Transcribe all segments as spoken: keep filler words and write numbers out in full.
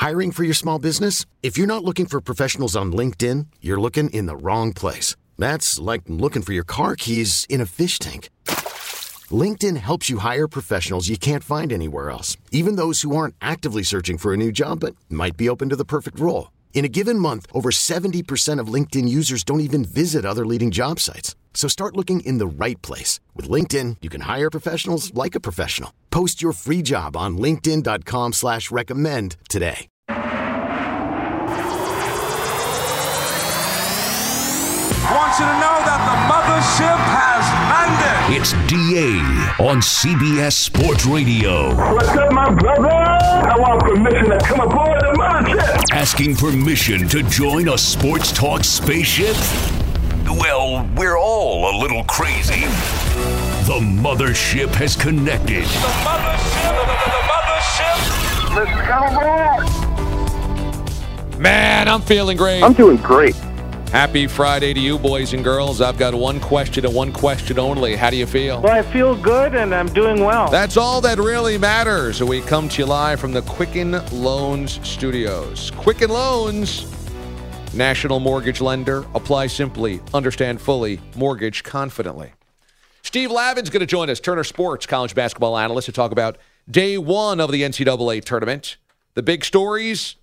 Hiring for your small business? If you're not looking for professionals on LinkedIn, you're looking in the wrong place. That's like looking for your car keys in a fish tank. LinkedIn helps you hire professionals you can't find anywhere else, even those who aren't actively searching for a new job but might be open to the perfect role. In a given month, over seventy percent of LinkedIn users don't even visit other leading job sites. So start looking in the right place. With LinkedIn, you can hire professionals like a professional. Post your free job on linkedin dot com slash recommend today. I want you to know that the mothership has landed. It's D A on C B S Sports Radio. What's up, my brother? I want permission to come aboard the mothership. Asking permission to join a sports talk spaceship? Well, we're all a little crazy. The mothership has connected. The mothership, the, the, the mothership. Let's come aboard. Man, I'm feeling great. I'm doing great. Happy Friday to you, boys and girls. I've got one question and one question only. How do you feel? Well, I feel good, and I'm doing well. That's all that really matters. We come to you live from the Quicken Loans Studios. Quicken Loans, national mortgage lender. Apply simply, understand fully, mortgage confidently. Steve Lavin's going to join us, Turner Sports college basketball analyst, to talk about day one of the N C double A tournament. The big stories: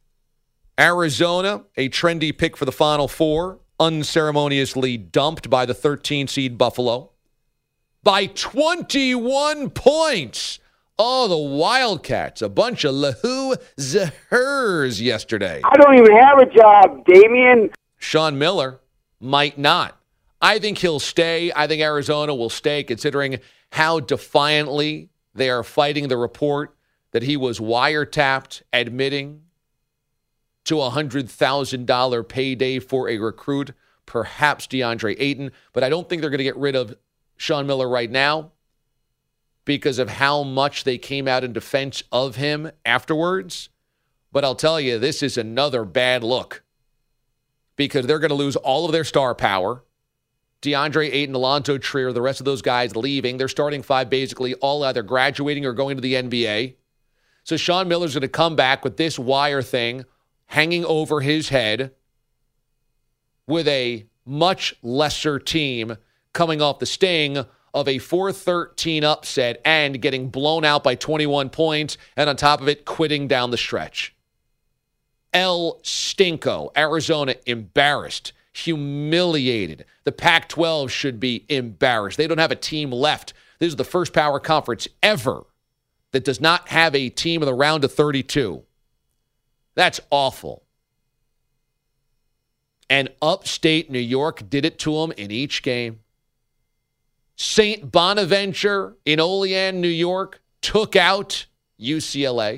Arizona, a trendy pick for the Final Four, unceremoniously dumped by the thirteen seed Buffalo by twenty-one points. Oh, the Wildcats, a bunch of lahu zahers yesterday. I don't even have a job, Damian. Sean Miller might not. I think he'll stay. I think Arizona will stay, considering how defiantly they are fighting the report that he was wiretapped, admitting to a one hundred thousand dollars payday for a recruit, perhaps DeAndre Ayton. But I don't think they're going to get rid of Sean Miller right now because of how much they came out in defense of him afterwards. But I'll tell you, this is another bad look because they're going to lose all of their star power. DeAndre Ayton, Alonzo Trier, the rest of those guys leaving. They're starting five basically all either graduating or going to the N B A. So Sean Miller's going to come back with this wire thing hanging over his head with a much lesser team coming off the sting of a four thirteen upset and getting blown out by twenty-one points, and on top of it, quitting down the stretch. El Stinko, Arizona, embarrassed, humiliated. The Pac twelve should be embarrassed. They don't have a team left. This is the first power conference ever that does not have a team in the round of thirty-two. That's awful. And upstate New York did it to them in each game. Saint Bonaventure in Olean, New York, took out U C L A.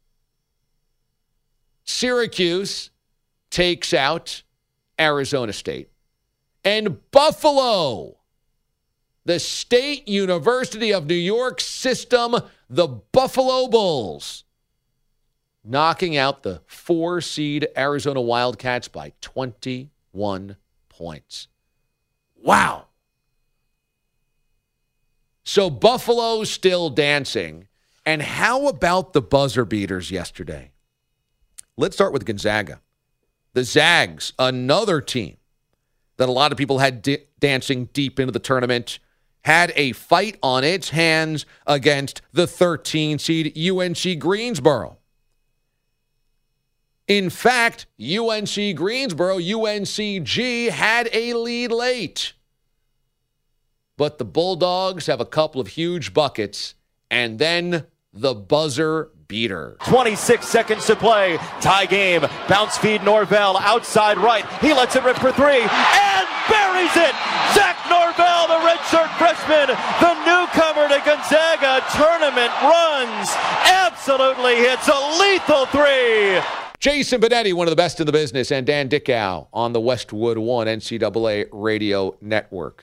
Syracuse takes out Arizona State. And Buffalo, the State University of New York system, the Buffalo Bulls, knocking out the four-seed Arizona Wildcats by twenty-one points. Wow. So Buffalo's still dancing. And how about the buzzer beaters yesterday? Let's start with Gonzaga. The Zags, another team that a lot of people had di- dancing deep into the tournament, had a fight on its hands against the thirteen seed U N C Greensboro. In fact, U N C Greensboro, U N C G, had a lead late. But the Bulldogs have a couple of huge buckets, and then the buzzer beater. twenty-six seconds to play. Tie game. Bounce feed Norvell outside right. He lets it rip for three and buries it. Zach Norvell, the redshirt freshman, the newcomer to Gonzaga tournament runs. Absolutely hits a lethal three. Jason Benetti, one of the best in the business, and Dan Dickow on the Westwood One N C double A radio network.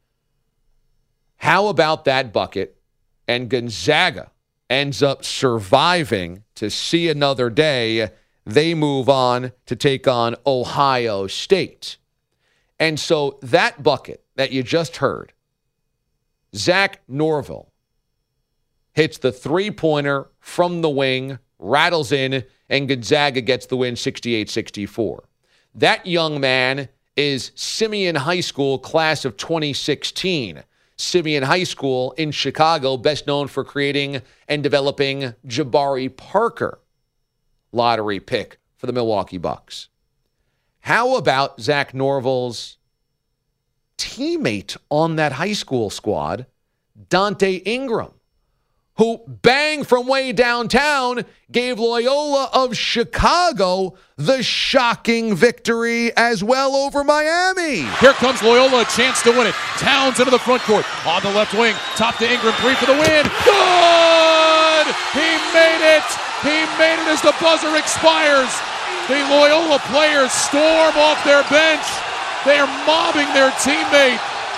How about that bucket? And Gonzaga ends up surviving to see another day. They move on to take on Ohio State. And so that bucket that you just heard, Zach Norvell hits the three-pointer from the wing, rattles in, and Gonzaga gets the win sixty-eight sixty-four. That young man is Simeon High School, class of twenty sixteen. Simeon High School in Chicago, best known for creating and developing Jabari Parker, lottery pick for the Milwaukee Bucks. How about Zach Norvell's teammate on that high school squad, Dante Ingram, who bang from way downtown gave Loyola of Chicago the shocking victory as well over Miami. Here comes Loyola, a chance to win it. Towns into the front court. On the left wing, top to Ingram, three for the win. Good! He made it! He made it as the buzzer expires. The Loyola players storm off their bench. They are mobbing their teammate.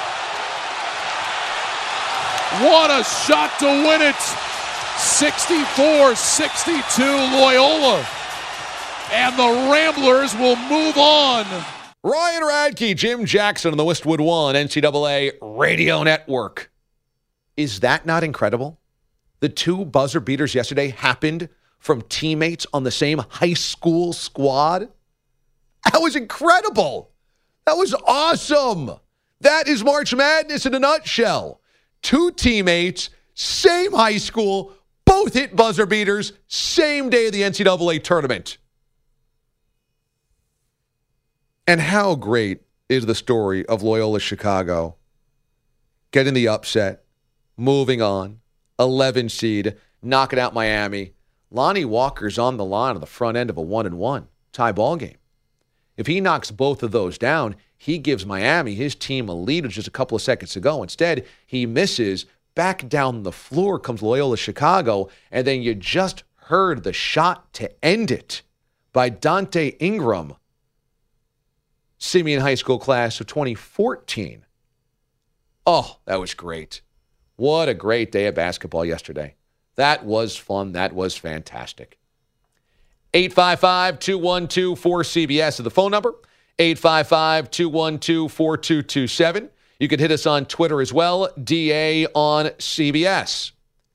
What a shot to win it. sixty-four sixty-two Loyola. And the Ramblers will move on. Ryan Radke, Jim Jackson on the Westwood One N C double A Radio Network. Is that not incredible? The two buzzer beaters yesterday happened from teammates on the same high school squad. That was incredible. That was awesome. That is March Madness in a nutshell. Two teammates, same high school, both hit buzzer beaters, same day of the N C double A tournament. And how great is the story of Loyola Chicago getting the upset, moving on, eleven seed, knocking out Miami. Lonnie Walker's on the line on the front end of a one and one tie ball game. If he knocks both of those down, he gives Miami, his team, a lead with just a couple of seconds to go. Instead, he misses. Back down the floor comes Loyola Chicago, and then you just heard the shot to end it by Dante Ingram, Simeon High School class of twenty fourteen. Oh, that was great. What a great day of basketball yesterday. That was fun. That was fantastic. eight five five, two one two, four C B S is the phone number. eight five five, two one two, four two two seven. You can hit us on Twitter as well, D A on C B S.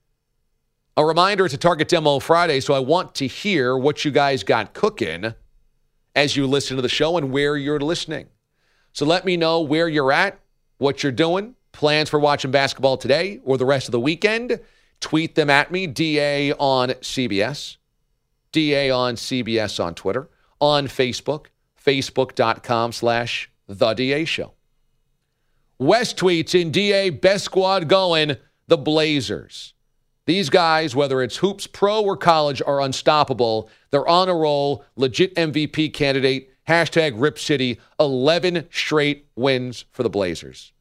A reminder, it's a Target Demo Friday, so I want to hear what you guys got cooking as you listen to the show and where you're listening. So let me know where you're at, what you're doing, plans for watching basketball today or the rest of the weekend. Tweet them at me, D A on C B S, D A on C B S on Twitter, on Facebook, facebook.com slash The DA Show. West tweets in D A, best squad going, the Blazers. These guys, whether it's hoops, pro, or college, are unstoppable. They're on a roll, legit M V P candidate, hashtag Rip City, eleven straight wins for the Blazers.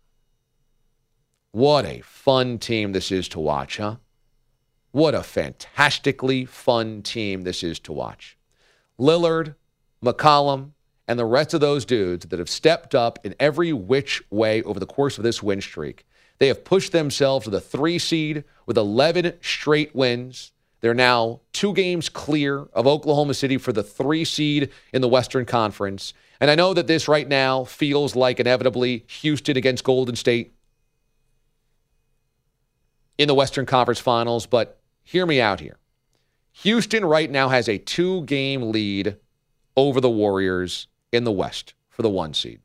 What a fun team this is to watch, huh? What a fantastically fun team this is to watch. Lillard, McCollum, and the rest of those dudes that have stepped up in every which way over the course of this win streak. They have pushed themselves to the three seed with eleven straight wins. They're now two games clear of Oklahoma City for the three seed in the Western Conference. And I know that this right now feels like inevitably Houston against Golden State in the Western Conference Finals, but hear me out here. Houston right now has a two-game lead over the Warriors in the West for the one seed.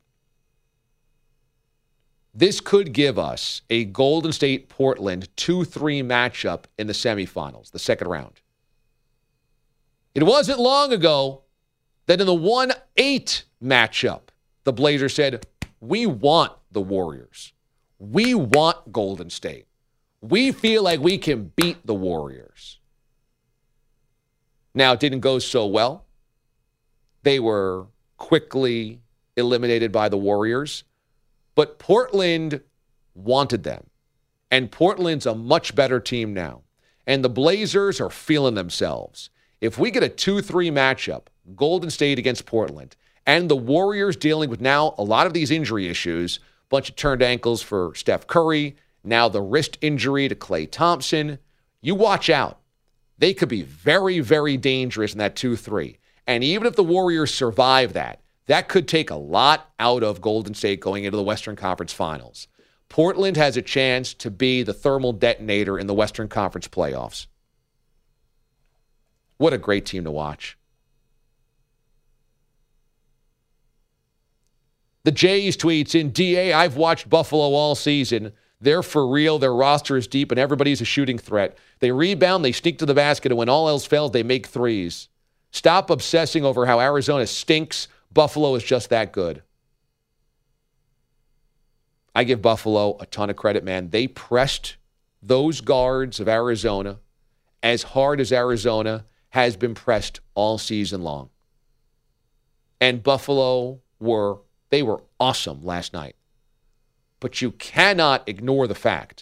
This could give us a Golden State-Portland two three matchup in the semifinals, the second round. It wasn't long ago that in the one eight matchup, the Blazers said, we want the Warriors. We want Golden State. We feel like we can beat the Warriors. Now, it didn't go so well. They were quickly eliminated by the Warriors. But Portland wanted them. And Portland's a much better team now. And the Blazers are feeling themselves. If we get a two three matchup, Golden State against Portland, and the Warriors dealing with now a lot of these injury issues, bunch of turned ankles for Steph Curry, now the wrist injury to Klay Thompson, you watch out. They could be very, very dangerous in that two three. And even if the Warriors survive that, that could take a lot out of Golden State going into the Western Conference Finals. Portland has a chance to be the thermal detonator in the Western Conference playoffs. What a great team to watch. The Jays tweets in, D A, I've watched Buffalo all season. They're for real. Their roster is deep, and everybody's a shooting threat. They rebound, they sneak to the basket, and when all else fails, they make threes. Stop obsessing over how Arizona stinks. Buffalo is just that good. I give Buffalo a ton of credit, man. They pressed those guards of Arizona as hard as Arizona has been pressed all season long. And Buffalo were, they were awesome last night. But you cannot ignore the fact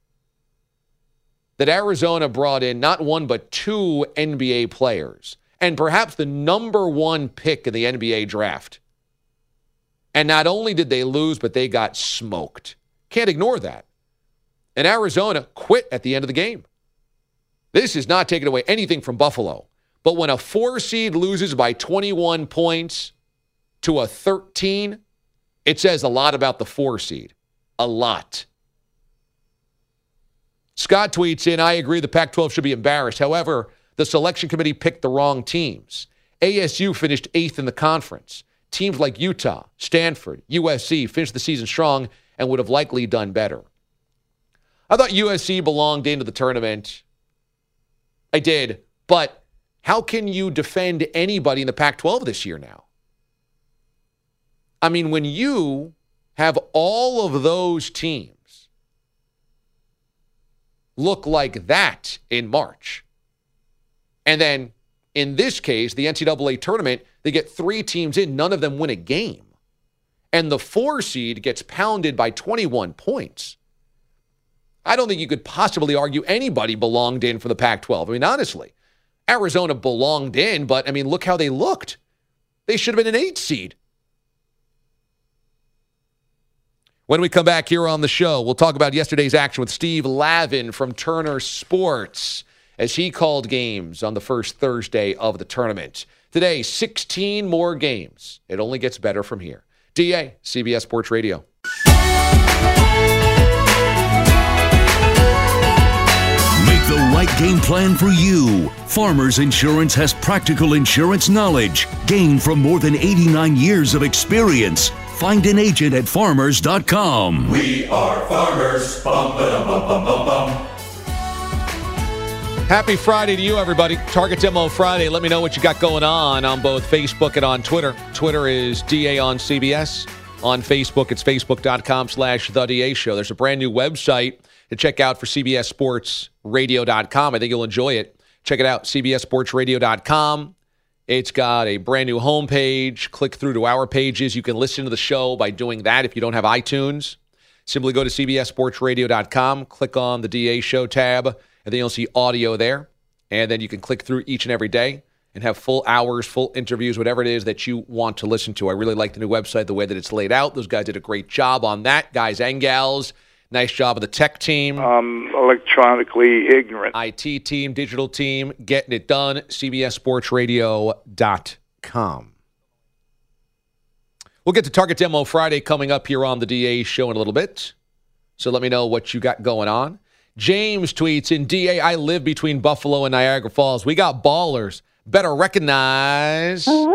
that Arizona brought in not one but two N B A players and perhaps the number one pick in the N B A draft. And not only did they lose, but they got smoked. Can't ignore that. And Arizona quit at the end of the game. This is not taking away anything from Buffalo. But when a four seed loses by twenty-one points to a thirteen, it says a lot about the four seed. A lot. Scott tweets in, I agree the Pac twelve should be embarrassed. However, the selection committee picked the wrong teams. A S U finished eighth in the conference. Teams like Utah, Stanford, U S C finished the season strong and would have likely done better. I thought U S C belonged into the tournament. I did. But how can you defend anybody in the Pac twelve this year now? I mean, when you have all of those teams look like that in March, and then in this case, the N C double A tournament, they get three teams in, none of them win a game. And the four seed gets pounded by twenty-one points. I don't think you could possibly argue anybody belonged in for the Pac twelve. I mean, honestly, Arizona belonged in, but, I mean, look how they looked. They should have been an eight seed. When we come back here on the show, we'll talk about yesterday's action with Steve Lavin from Turner Sports as he called games on the first Thursday of the tournament. Today, sixteen more games. It only gets better from here. D A, C B S Sports Radio. Make the right game plan for you. Farmers Insurance has practical insurance knowledge gained from more than eighty-nine years of experience. Find an agent at farmers dot com. We are farmers. Bum, ba-dum, bum, bum, bum, bum. Happy Friday to you, everybody. Target Demo Friday. Let me know what you got going on on both Facebook and on Twitter. Twitter is D A on C B S. On Facebook, it's facebook dot com slash The D A Show. There's a brand new website to check out for C B S Sports Radio dot com. I think you'll enjoy it. Check it out, C B S Sports Radio dot com. It's got a brand new homepage. Click through to our pages. You can listen to the show by doing that if you don't have iTunes. Simply go to C B S Sports Radio dot com, click on the D A Show tab, and then you'll see audio there. And then you can click through each and every day and have full hours, full interviews, whatever it is that you want to listen to. I really like the new website, the way that it's laid out. Those guys did a great job on that, guys and gals. Nice job of the tech team. I'm electronically ignorant. I T team, digital team, getting it done. C B S Sports Radio dot com. We'll get to Target Demo Friday coming up here on the D A Show in a little bit. So let me know what you got going on. James tweets in, D A, I live between Buffalo and Niagara Falls. We got ballers. Better recognize. Uh,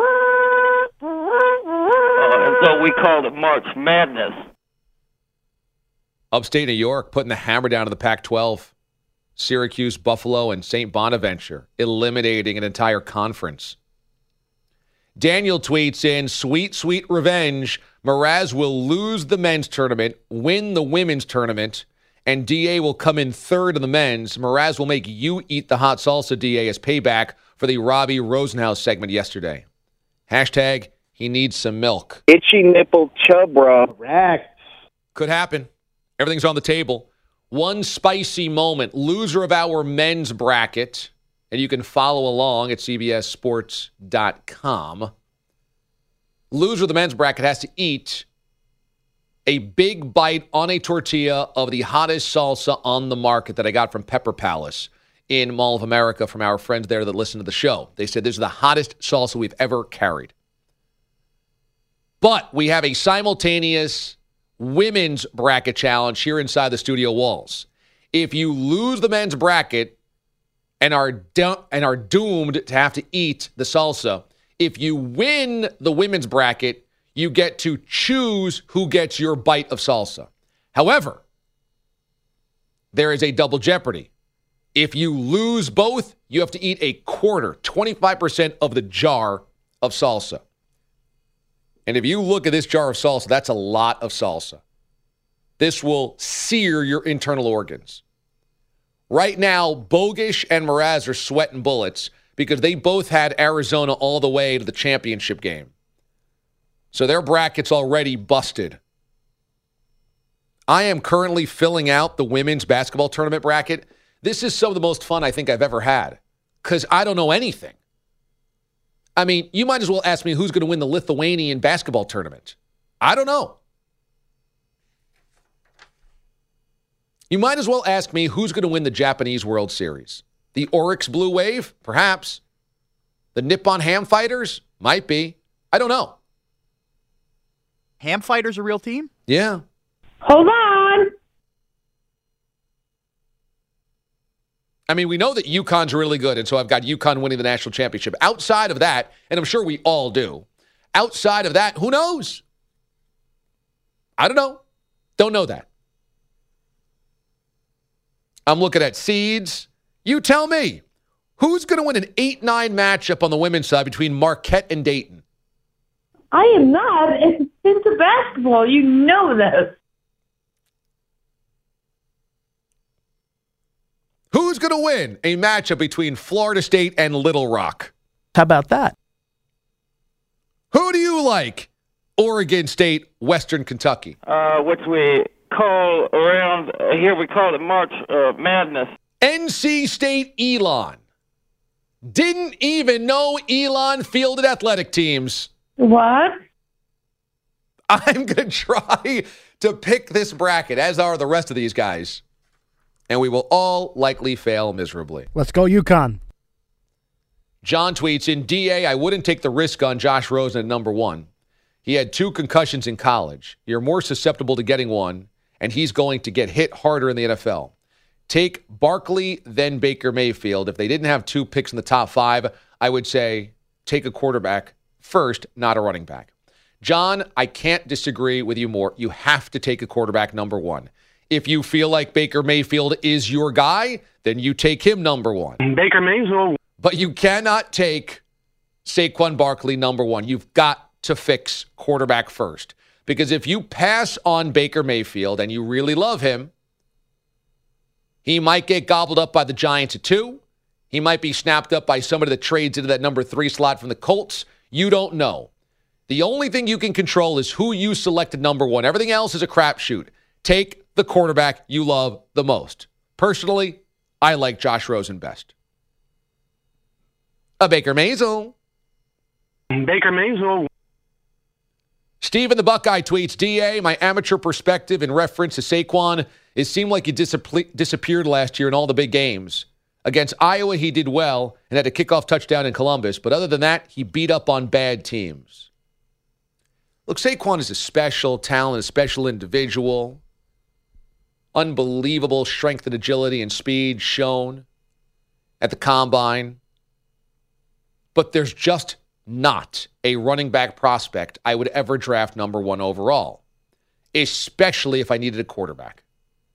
and so we called it March Madness. Upstate New York putting the hammer down to the Pac twelve. Syracuse, Buffalo, and Saint Bonaventure eliminating an entire conference. Daniel tweets in, sweet, sweet revenge. Mraz will lose the men's tournament, win the women's tournament, and D A will come in third in the men's. Mraz will make you eat the hot salsa, D A, as payback for the Robbie Rosenhaus segment yesterday. Hashtag, he needs some milk. Itchy nipple chubra. Correct. Could happen. Everything's on the table. One spicy moment. Loser of our men's bracket. And you can follow along at C B S Sports dot com. Loser of the men's bracket has to eat a big bite on a tortilla of the hottest salsa on the market that I got from Pepper Palace in Mall of America from our friends there that listen to the show. They said this is the hottest salsa we've ever carried. But we have a simultaneous women's bracket challenge here inside the studio walls. If you lose the men's bracket and are do- and are doomed to have to eat the salsa, if you win the women's bracket, You get to choose who gets your bite of salsa. However, there is a double jeopardy. If you lose both, you have to eat a quarter, twenty-five percent of the jar of salsa. And if you look at this jar of salsa, that's a lot of salsa. This will sear your internal organs. Right now, Bogish and Mraz are sweating bullets because they both had Arizona all the way to the championship game. So their bracket's already busted. I am currently filling out the women's basketball tournament bracket. This is some of the most fun I think I've ever had because I don't know anything. I mean, you might as well ask me who's going to win the Lithuanian basketball tournament. I don't know. You might as well ask me who's going to win the Japanese World Series. The Oryx Blue Wave? Perhaps. The Nippon Ham Fighters? Might be. I don't know. Ham Fighters a real team? Yeah. Hold on. I mean, we know that UConn's really good, and so I've got UConn winning the national championship. Outside of that, and I'm sure we all do, outside of that, who knows? I don't know. Don't know that. I'm looking at seeds. You tell me, who's going to win an eight nine matchup on the women's side between Marquette and Dayton? I am not. It's into basketball. You know this. Who's going to win a matchup between Florida State and Little Rock? How about that? Who do you like? Oregon State, Western Kentucky. Uh, which we call around uh, here, we call it March uh, Madness. N C State, Elon. Didn't even know Elon fielded athletic teams. What? I'm going to try to pick this bracket, as are the rest of these guys. And we will all likely fail miserably. Let's go UConn. John tweets, in D A, I wouldn't take the risk on Josh Rosen at number one. He had two concussions in college. You're more susceptible to getting one, and he's going to get hit harder in the N F L. Take Barkley, then Baker Mayfield. If they didn't have two picks in the top five, I would say take a quarterback first, not a running back. John, I can't disagree with you more. You have to take a quarterback number one. If you feel like Baker Mayfield is your guy, then you take him number one. Baker Mayfield. But you cannot take Saquon Barkley number one. You've got to fix quarterback first. Because if you pass on Baker Mayfield and you really love him, he might get gobbled up by the Giants at two. He might be snapped up by somebody that trades into that number three slot from the Colts. You don't know. The only thing you can control is who you selected number one. Everything else is a crapshoot. Take the quarterback you love the most. Personally, I like Josh Rosen best. A Baker Mayfield. Baker Mayfield. Stephen the Buckeye tweets, D A, my amateur perspective in reference to Saquon, it seemed like he disap- disappeared last year in all the big games. Against Iowa, he did well and had a kickoff touchdown in Columbus. But other than that, he beat up on bad teams. Look, Saquon is a special talent, a special individual. Unbelievable strength and agility and speed shown at the combine. But there's just not a running back prospect I would ever draft number one overall, especially if I needed a quarterback.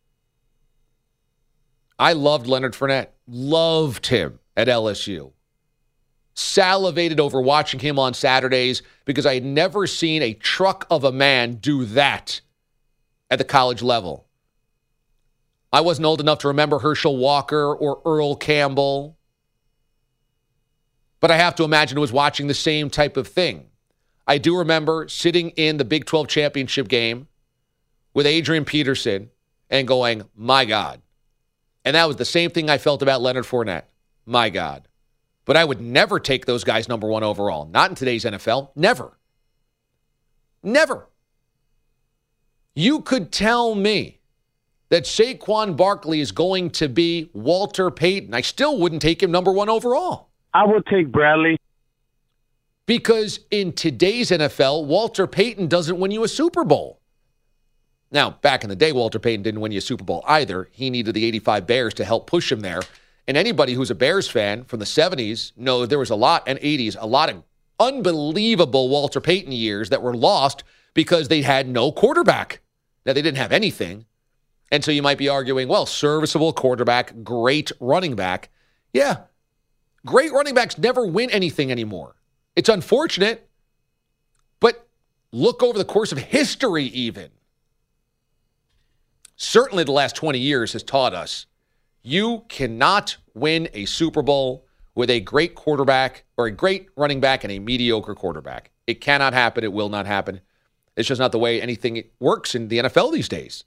I loved Leonard Fournette, loved him at L S U. Salivated over watching him on Saturdays because I had never seen a truck of a man do that at the college level. I wasn't old enough to remember Herschel Walker or Earl Campbell, but I have to imagine it was watching the same type of thing. I do remember sitting in the Big twelve championship game with Adrian Peterson and going, my God. And that was the same thing I felt about Leonard Fournette. My God. But I would never take those guys number one overall. Not in today's N F L. Never. Never. You could tell me that Saquon Barkley is going to be Walter Payton. I still wouldn't take him number one overall. I would take Bradley. Because in today's N F L, Walter Payton doesn't win you a Super Bowl. Now, back in the day, Walter Payton didn't win you a Super Bowl either. He needed the eighty-five Bears to help push him there. And anybody who's a Bears fan from the seventies knows there was a lot, and eighties, a lot of unbelievable Walter Payton years that were lost because they had no quarterback. Now, they didn't have anything. And so you might be arguing, well, serviceable quarterback, great running back. Yeah, great running backs never win anything anymore. It's unfortunate, but look over the course of history even. Certainly the last twenty years has taught us you cannot win a Super Bowl with a great quarterback or a great running back and a mediocre quarterback. It cannot happen. It will not happen. It's just not the way anything works in the N F L these days.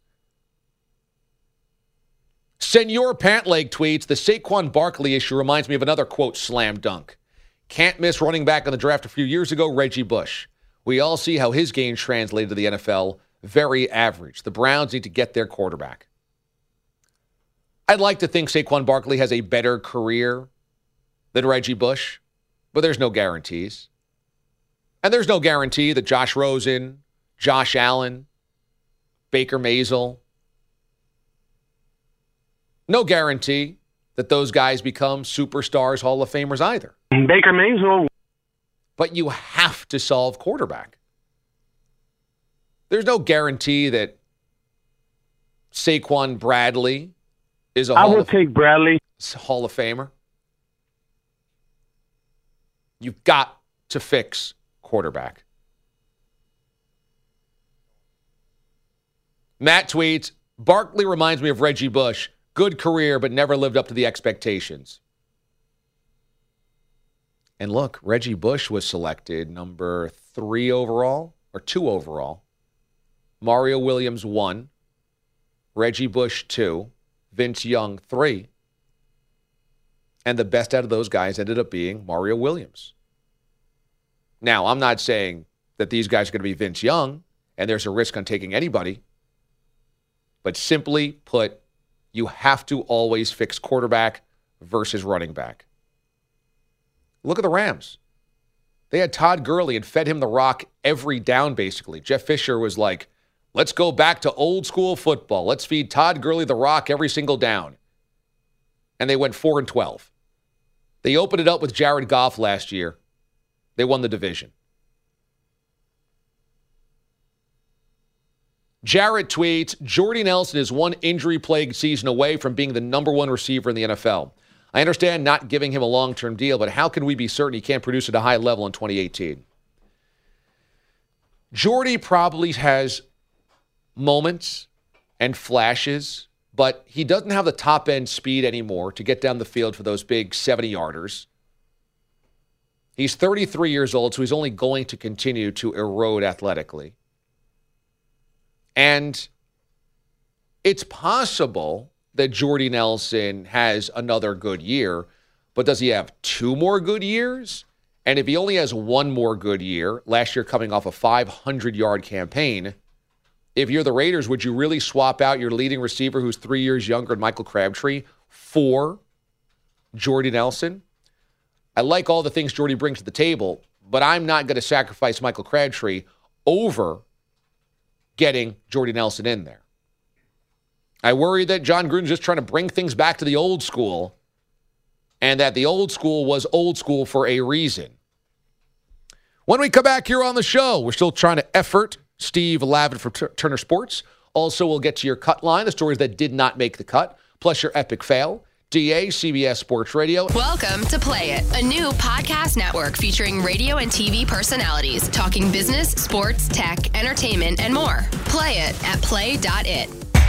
Senor Pantleg tweets, the Saquon Barkley issue reminds me of another, quote, slam dunk. Can't miss running back in the draft a few years ago, Reggie Bush. We all see how his game translated to the N F L. Very average. The Browns need to get their quarterback. I'd like to think Saquon Barkley has a better career than Reggie Bush, but there's no guarantees. And there's no guarantee that Josh Rosen, Josh Allen, Baker Mayfield, no guarantee that those guys become superstars, Hall of Famers either. Baker Mayfield. But you have to solve quarterback. There's no guarantee that Saquon Bradley is a I Hall will of, take Bradley. Hall of Famer. You've got to fix quarterback. Matt tweets, Barkley reminds me of Reggie Bush. Good career, but never lived up to the expectations. And look, Reggie Bush was selected number three overall, or two overall. Mario Williams, one. Reggie Bush, two. Vince Young, three. And the best out of those guys ended up being Mario Williams. Now, I'm not saying that these guys are going to be Vince Young, and there's a risk on taking anybody. But simply put, you have to always fix quarterback versus running back. Look at the Rams. They had Todd Gurley and fed him the rock every down, basically. Jeff Fisher was like, let's go back to old school football. Let's feed Todd Gurley the rock every single down. And they went four and twelve. They opened it up with Jared Goff last year. They won the division. Jarrett tweets, Jordy Nelson is one injury-plagued season away from being the number one receiver in the N F L. I understand not giving him a long-term deal, but how can we be certain he can't produce at a high level in twenty eighteen? Jordy probably has moments and flashes, but he doesn't have the top-end speed anymore to get down the field for those big seventy-yarders. He's thirty-three years old, so he's only going to continue to erode athletically. And it's possible that Jordy Nelson has another good year, but does he have two more good years? And if he only has one more good year, last year coming off a five hundred yard campaign, if you're the Raiders, would you really swap out your leading receiver who's three years younger than Michael Crabtree for Jordy Nelson? I like all the things Jordy brings to the table, but I'm not going to sacrifice Michael Crabtree over getting Jordy Nelson in there. I worry that John Gruden's just trying to bring things back to the old school, and that the old school was old school for a reason. When we come back here on the show, we're still trying to effort Steve Lavin from T- Turner Sports. Also, we'll get to your cut line, the stories that did not make the cut, plus your epic fail. D A, C B S Sports Radio. Welcome to Play It, a new podcast network featuring radio and T V personalities talking business, sports, tech, entertainment, and more. Play it at play dot it.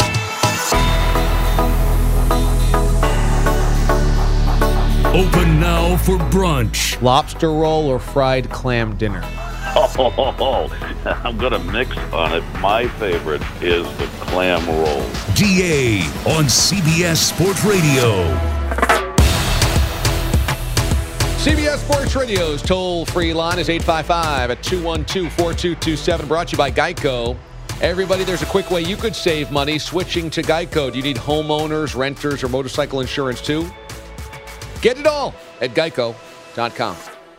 Open now for brunch. Lobster roll or fried clam dinner? Oh, I'm going to mix on it. My favorite is the clam roll. D A on C B S Sports Radio. C B S Sports Radio's toll-free line is eight five five at two one two, four two two seven, brought to you by Geico. Everybody, there's a quick way you could save money switching to Geico. Do you need homeowners, renters, or motorcycle insurance too? Get it all at geico dot com.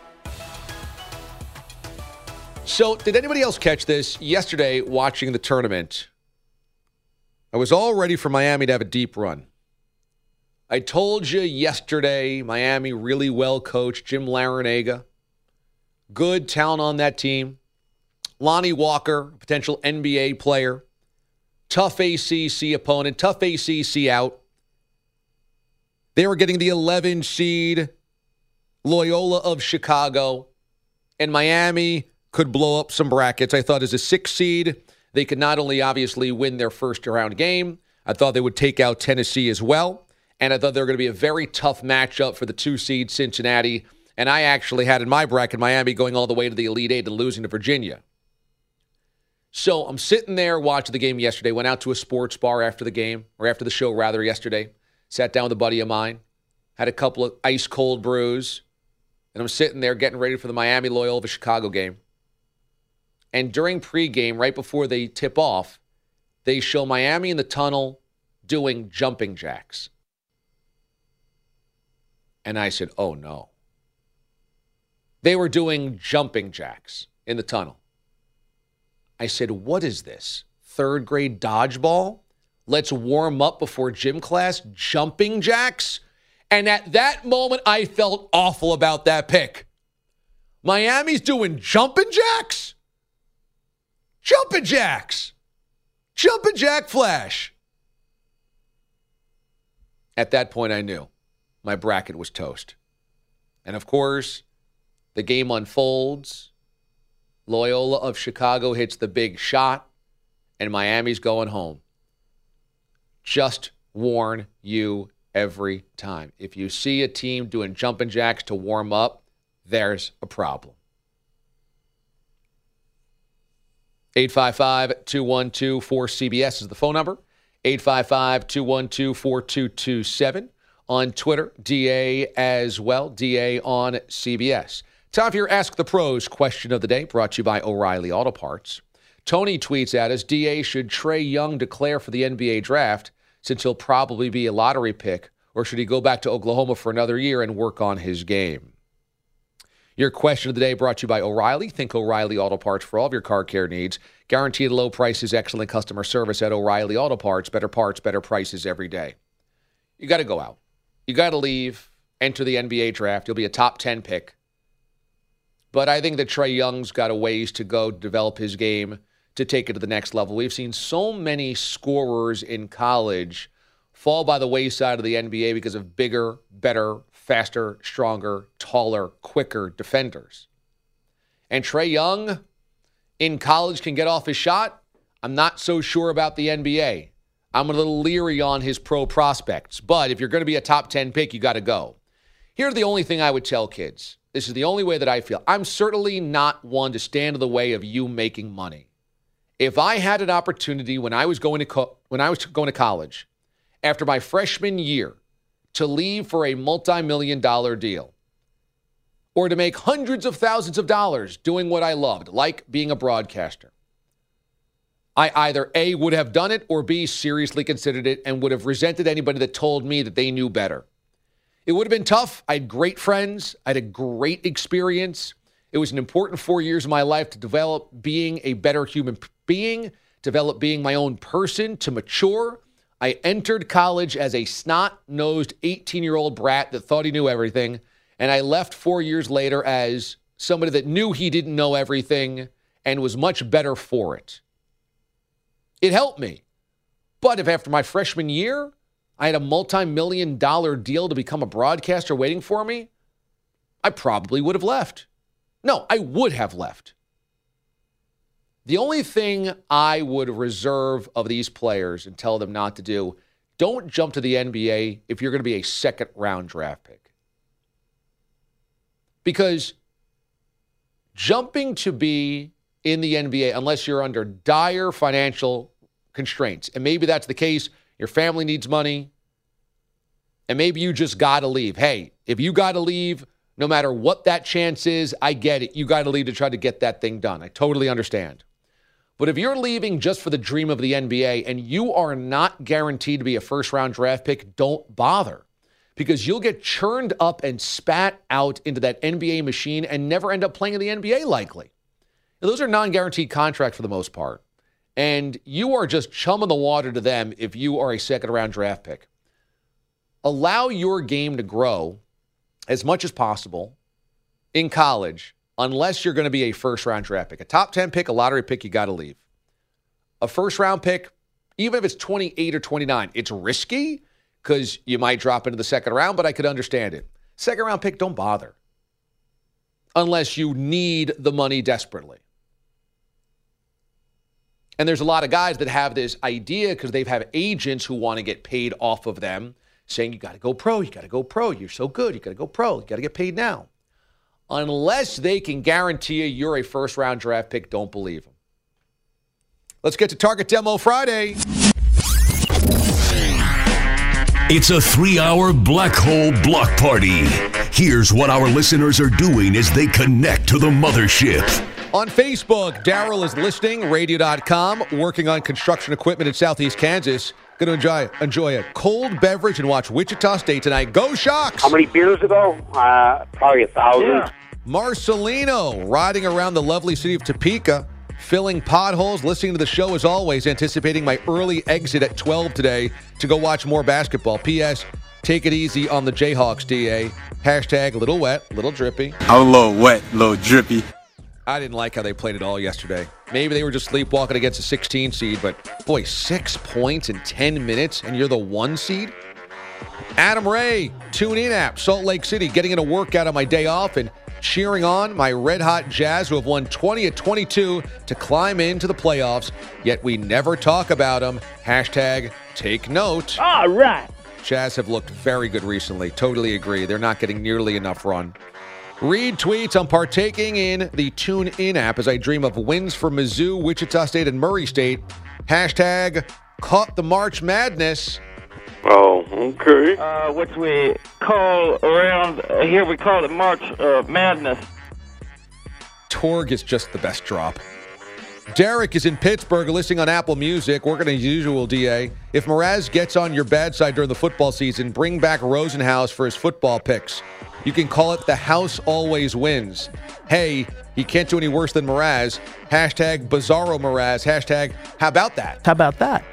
So, did anybody else catch this? Yesterday, watching the tournament, I was all ready for Miami to have a deep run. I told you yesterday, Miami really well coached, Jim Larinaga. good talent on that team. Lonnie Walker, potential N B A player. Tough A C C opponent, tough A C C out. They were getting the eleven seed Loyola of Chicago, and Miami could blow up some brackets. I thought as a six seed, they could not only obviously win their first round game, I thought they would take out Tennessee as well, and I thought they were going to be a very tough matchup for the two seed Cincinnati, and I actually had in my bracket Miami going all the way to the Elite Eight and losing to Virginia. So I'm sitting there watching the game yesterday, went out to a sports bar after the game, or after the show rather yesterday, sat down with a buddy of mine, had a couple of ice-cold brews, and I'm sitting there getting ready for the Miami Loyola Chicago game. And during pregame, right before they tip off, they show Miami in the tunnel doing jumping jacks. And I said, oh no. They were doing jumping jacks in the tunnel. I said, what is this? Third grade dodgeball? Let's warm up before gym class? Jumping jacks? And at that moment, I felt awful about that pick. Miami's doing jumping jacks? Jumping jacks. Jumping jack flash. At that point, I knew my bracket was toast. And of course, the game unfolds. Loyola of Chicago hits the big shot, and Miami's going home. Just warn you every time. If you see a team doing jumping jacks to warm up, there's a problem. eight five five, two one two, four C B S is the phone number. eight five five, two one two, four two two seven. On Twitter, D A as well. D A on C B S. Time for your Ask the Pros question of the day, brought to you by O'Reilly Auto Parts. Tony tweets at us, D A, should Trae Young declare for the N B A draft since he'll probably be a lottery pick, or should he go back to Oklahoma for another year and work on his game? Your question of the day brought to you by O'Reilly. Think O'Reilly Auto Parts for all of your car care needs. Guaranteed low prices, excellent customer service at O'Reilly Auto Parts. Better parts, better prices every day. You got to go out. You got to leave, enter the N B A draft. You'll be a top ten pick. But I think that Trae Young's got a ways to go to develop his game to take it to the next level. We've seen so many scorers in college fall by the wayside of the N B A because of bigger, better, faster, stronger, taller, quicker defenders. And Trae Young in college can get off his shot. I'm not so sure about the N B A. I'm a little leery on his pro prospects. But if you're going to be a top ten pick, you got to go. Here's the only thing I would tell kids. This is the only way that I feel. I'm certainly not one to stand in the way of you making money. If I had an opportunity when I was going to co- when I was going to college, after my freshman year, to leave for a multi-million dollar deal, or to make hundreds of thousands of dollars doing what I loved, like being a broadcaster, I either A, would have done it, or B, seriously considered it and would have resented anybody that told me that they knew better. It would have been tough. I had great friends. I had a great experience. It was an important four years of my life to develop being a better human being, develop being my own person, to mature. I entered college as a snot-nosed eighteen-year-old brat that thought he knew everything, and I left four years later as somebody that knew he didn't know everything and was much better for it. It helped me. But if after my freshman year, I had a multi-million dollar deal to become a broadcaster waiting for me, I probably would have left. No, I would have left. The only thing I would reserve of these players and tell them not to do, don't jump to the N B A if you're going to be a second-round draft pick. Because jumping to be in the N B A, unless you're under dire financial constraints, and maybe that's the case, your family needs money, and maybe you just got to leave. Hey, if you got to leave, no matter what that chance is, I get it. You got to leave to try to get that thing done. I totally understand. But if you're leaving just for the dream of the N B A and you are not guaranteed to be a first-round draft pick, don't bother. Because you'll get churned up and spat out into that N B A machine and never end up playing in the N B A likely. Now, those are non-guaranteed contracts for the most part. And you are just chumming the water to them if you are a second-round draft pick. Allow your game to grow as much as possible in college unless you're going to be a first-round draft pick. A top ten pick, a lottery pick, you got to leave. A first-round pick, even if it's twenty-eight or twenty-nine, it's risky because you might drop into the second round, but I could understand it. Second-round pick, don't bother. Unless you need the money desperately. And there's a lot of guys that have this idea because they've have agents who want to get paid off of them, saying you got to go pro, you got to go pro, you're so good, you got to go pro, you got to get paid now. Unless they can guarantee you you're a first-round draft pick, don't believe them. Let's get to Target Demo Friday. It's a three-hour black hole block party. Here's what our listeners are doing as they connect to the mothership. On Facebook, Daryl is listening, radio dot com, working on construction equipment in Southeast Kansas. Going to enjoy, enjoy a cold beverage and watch Wichita State tonight. Go Sharks! How many beers ago? Uh, probably a thousand. Yeah. Marcelino, riding around the lovely city of Topeka, filling potholes, listening to the show as always, anticipating my early exit at twelve today to go watch more basketball. P S. Take it easy on the Jayhawks, D A. Hashtag little wet, little drippy. I'm a little wet, a little drippy. I didn't like how they played it all yesterday. Maybe they were just sleepwalking against a sixteen seed, but boy, six points in ten minutes, and you're the one seed? Adam Ray, tune in app, Salt Lake City, getting in a workout on my day off and cheering on my Red Hot Jazz, who have won twenty at twenty-two to climb into the playoffs, yet we never talk about them. Hashtag take note. All right. Jazz have looked very good recently. Totally agree. They're not getting nearly enough run. Read tweets. I'm partaking in the Tune In app as I dream of wins for Mizzou, Wichita State, and Murray State. Hashtag caught the March Madness. Oh, okay. Uh, which we call around uh, here, we call it March uh, Madness. Torg is just the best drop. Derek is in Pittsburgh, listening on Apple Music, working as usual, D A. If Mraz gets on your bad side during the football season, bring back Rosenhaus for his football picks. You can call it the house always wins. Hey, he can't do any worse than Mraz. Hashtag Bizarro Mraz. Hashtag how about that? How about that?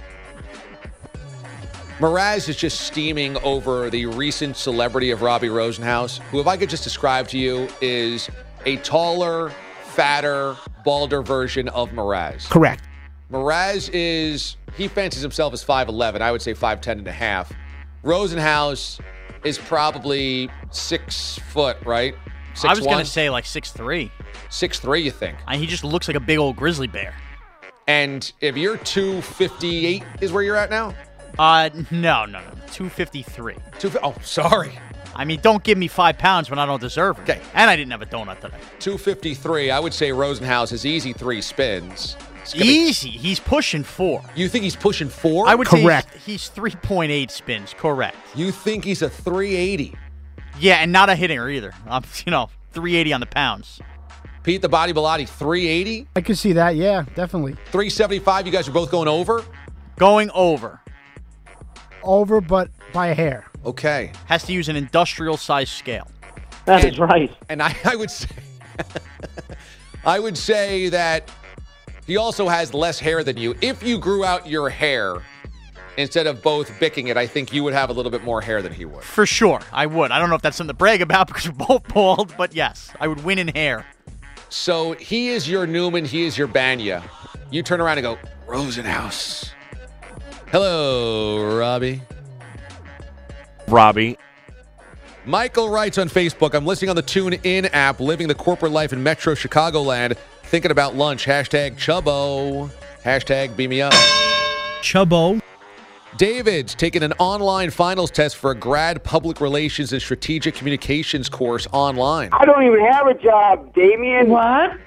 Mraz is just steaming over the recent celebrity of Robbie Rosenhaus, who, if I could just describe to you, is a taller, fatter, balder version of Mraz. Correct. Mraz is, he fancies himself as five eleven. I would say five ten and a half. Rosenhaus is probably six foot, right? Six, I was going one? to say like six three. six three, you think? I, he just looks like a big old grizzly bear. And if you're two fifty-eight is where you're at now? Uh, no, no, no. two fifty-three. Two, oh, sorry. I mean, don't give me five pounds when I don't deserve it. Okay. And I didn't have a donut today. two fifty-three. I would say Rosenhaus is easy three spins. Easy. Be... He's pushing four. You think he's pushing four? I would Correct. say he's, he's three point eight spins. Correct. You think he's a three eighty? Yeah, and not a hitter either. Um, you know, three eighty on the pounds. Pete the Body Bilotti, three eighty? I can see that, yeah, definitely. three seventy-five, you guys are both going over? Going over. Over, but by a hair. Okay. Has to use an industrial size scale. That and, is right. And I, I would say I would say that he also has less hair than you. If you grew out your hair instead of both bicking it, I think you would have a little bit more hair than he would. For sure, I would. I don't know if that's something to brag about because we're both bald, but yes, I would win in hair. So he is your Newman, he is your Banya. You turn around and go, Rosenhaus. Hello, Robbie. Robbie. Michael writes on Facebook, I'm listening on the Tune In app, living the corporate life in Metro Chicagoland, thinking about lunch. Hashtag Chubbo. Hashtag beam me up. Chubbo. David's taking an online finals test for a grad public relations and strategic communications course online. I don't even have a job, Damien. What?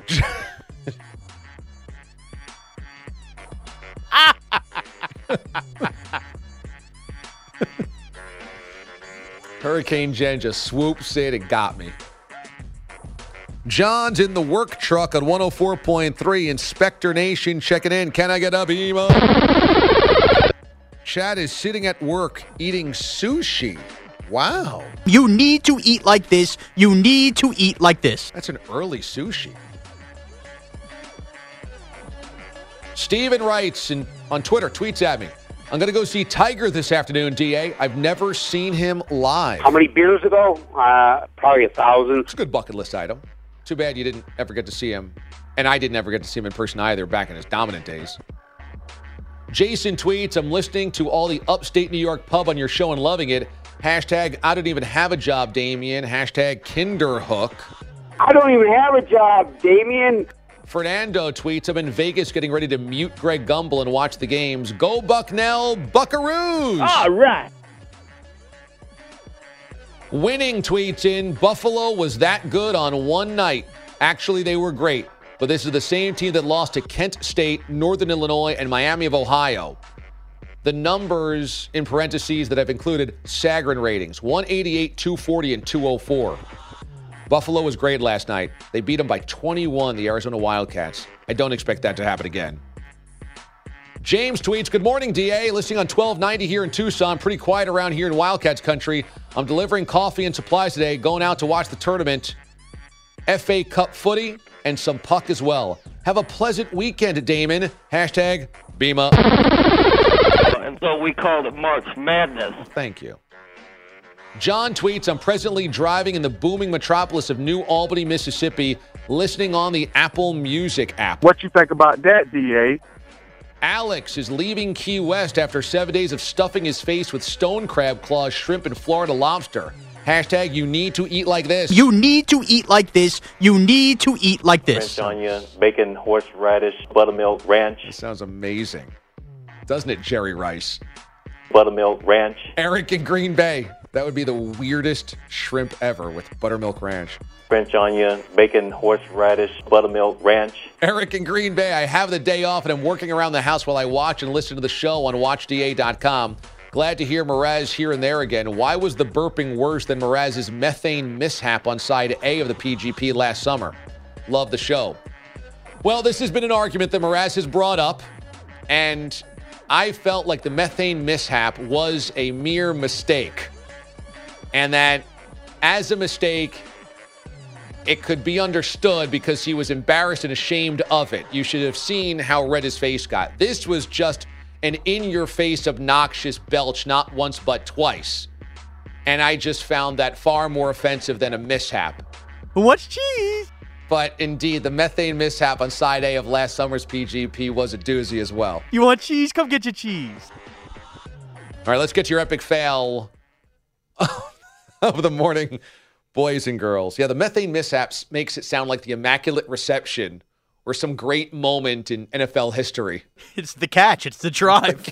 Hurricane Jen just swoops in and got me. John's in the work truck on one oh four point three. Inspector Nation checking in. Can I get a beam up? Chad is sitting at work eating sushi. Wow. You need to eat like this. You need to eat like this. That's an early sushi. Steven writes in, on Twitter, tweets at me. I'm going to go see Tiger this afternoon, D A. I've never seen him live. How many beers ago? Uh, probably a thousand. It's a good bucket list item. Too bad you didn't ever get to see him. And I didn't ever get to see him in person either back in his dominant days. Jason tweets, I'm listening to all the upstate New York pub on your show and loving it. Hashtag, I don't even have a job, Damien. Hashtag, Kinderhook. I don't even have a job, Damien. Fernando tweets, I'm in Vegas getting ready to mute Greg Gumbel and watch the games. Go Bucknell Buckaroos! All right. Winning tweets in, Buffalo was that good on one night. Actually, they were great. But this is the same team that lost to Kent State, Northern Illinois, and Miami of Ohio. The numbers in parentheses that I've included, Sagarin ratings, one eighty-eight, two forty, and two oh four. Buffalo was great last night. They beat them by twenty-one, the Arizona Wildcats. I don't expect that to happen again. James tweets, good morning, D A. Listening on twelve ninety here in Tucson. Pretty quiet around here in Wildcats country. I'm delivering coffee and supplies today, going out to watch the tournament. F A Cup footy and some puck as well. Have a pleasant weekend, Damon. Hashtag Beema. And so we called it March Madness. Thank you. John tweets, I'm presently driving in the booming metropolis of New Albany, Mississippi, listening on the Apple Music app. What you think about that, D A? Alex is leaving Key West after seven days of stuffing his face with stone crab claws, shrimp, and Florida lobster. Hashtag, you need to eat like this. You need to eat like this. You need to eat like this. French onion, bacon, horseradish, buttermilk ranch. This sounds amazing. Doesn't it, Jerry Rice? Buttermilk ranch. Eric in Green Bay. That would be the weirdest shrimp ever with buttermilk ranch. French onion, bacon, horseradish, buttermilk ranch. Eric in Green Bay. I have the day off and I'm working around the house while I watch and listen to the show on watch d a dot com. Glad to hear Mraz here and there again. Why was the burping worse than Mraz's methane mishap on side A of the P G P last summer? Love the show. Well, this has been an argument that Mraz has brought up, and I felt like the methane mishap was a mere mistake, and that as a mistake, it could be understood because he was embarrassed and ashamed of it. You should have seen how red his face got. This was just an in-your-face obnoxious belch, not once but twice. And I just found that far more offensive than a mishap. Who wants cheese? But indeed, the methane mishap on side A of last summer's P G P was a doozy as well. You want cheese? Come get your cheese. All right, let's get your epic fail of the morning, boys and girls. Yeah, the methane mishaps makes it sound like the Immaculate Reception or some great moment in N F L history. It's the catch. It's the drive.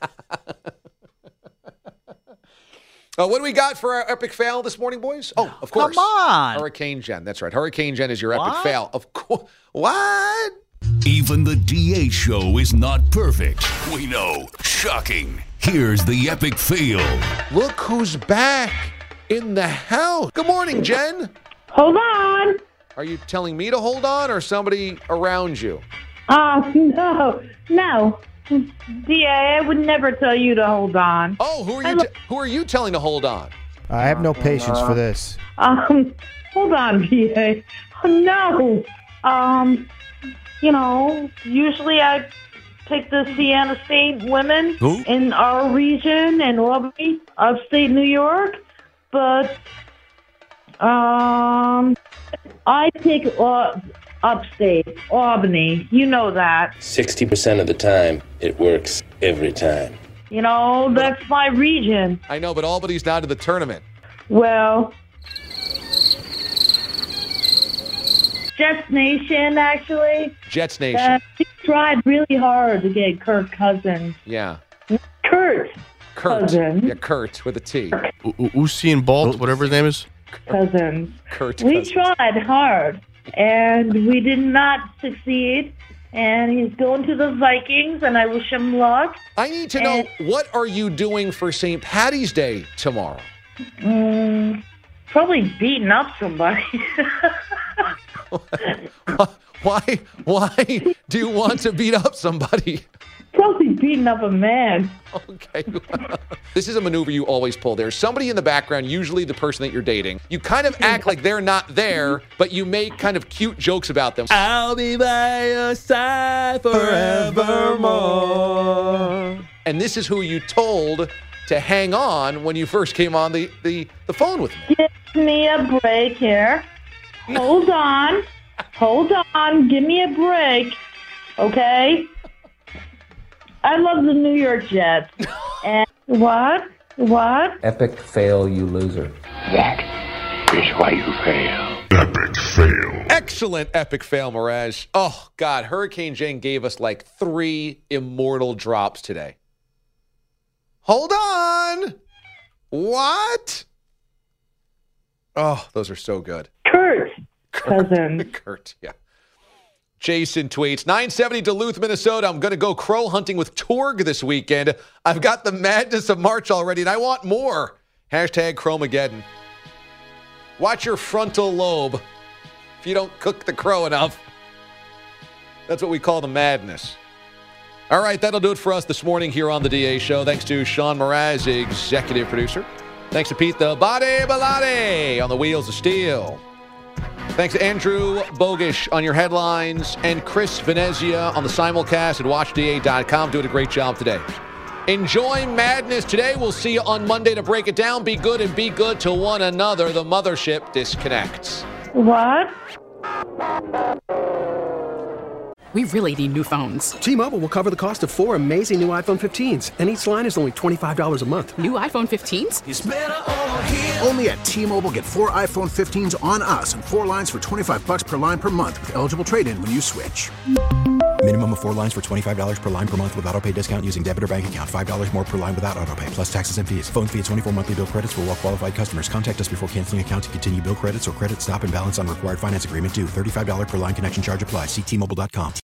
uh, what do we got for our epic fail this morning, boys? Oh, of course. Come on. Hurricane Jen. That's right. Hurricane Jen is your epic What? fail. Of course. What? Even the D A show is not perfect. We know. Shocking. Here's the epic fail. Look who's back in the house. Good morning, Jen. Hold on. Are you telling me to hold on or somebody around you? Uh, no, no. D A, I would never tell you to hold on. Oh, who are you? T- who are you telling to hold on? I have no patience for this. Um, hold on, D A. Oh, no. Um, you know, usually I take the Siena State women Who? in our region in Albany, upstate New York, but um, I take uh, upstate Albany. You know that. sixty percent of the time, it works every time. You know, that's my region. I know, but Albany's not in the tournament. Well, Jets Nation, actually. Jets Nation. Uh, he tried really hard to get Kirk Cousins. Yeah. Kurt. Kurt. Cousins. Yeah, Kurt with a T. Usain Bolt, whatever his name is. Cousins. Kurt We Cousins. tried hard, and we did not succeed. And he's going to the Vikings, and I wish him luck. I need to know, what are you doing for Saint Patty's Day tomorrow? Mm, probably beating up somebody. Why? Why do you want to beat up somebody? Probably beating up a man. Okay. This is a maneuver you always pull. There's somebody in the background, usually the person that you're dating. You kind of act like they're not there, but you make kind of cute jokes about them. I'll be by your side forevermore. And this is who you told to hang on when you first came on the, the, the phone with me. Give me a break here. hold on. Hold on. Give me a break. Okay? I love the New York Jets. And what? What? Epic fail, you loser. That is why you fail. Epic fail. Excellent epic fail, Mirage. Oh, God. Hurricane Jane gave us like three immortal drops today. Hold on. What? Oh, those are so good. Kurt. Cousin. Kurt, yeah. Jason tweets, nine seventy Duluth, Minnesota. I'm going to go crow hunting with Torg this weekend. I've got the madness of March already, and I want more. Hashtag Chromageddon. Watch your frontal lobe if you don't cook the crow enough. That's what we call the madness. All right, that'll do it for us this morning here on the D A Show. Thanks to Sean Mraz, executive producer. Thanks to Pete the Body Balade on the wheels of steel. Thanks to Andrew Bogish on your headlines and Chris Venezia on the simulcast at watch D A dot com. Doing a great job today. Enjoy madness today. We'll see you on Monday to break it down. Be good and be good to one another. The mothership disconnects. What? We really need new phones. T-Mobile will cover the cost of four amazing new iPhone fifteens, and each line is only twenty-five dollars a month. New iPhone fifteens? It's better over here. Only at T-Mobile, get four iPhone fifteens on us and four lines for twenty-five bucks per line per month with eligible trade-in when you switch. Minimum of four lines for twenty-five dollars per line per month with autopay discount using debit or bank account. five dollars more per line without autopay, plus taxes and fees. Phone fee at twenty-four monthly bill credits for well-qualified customers. Contact us before canceling account to continue bill credits or credit stop and balance on required finance agreement due. thirty-five dollars per line connection charge applies. See T Mobile dot com.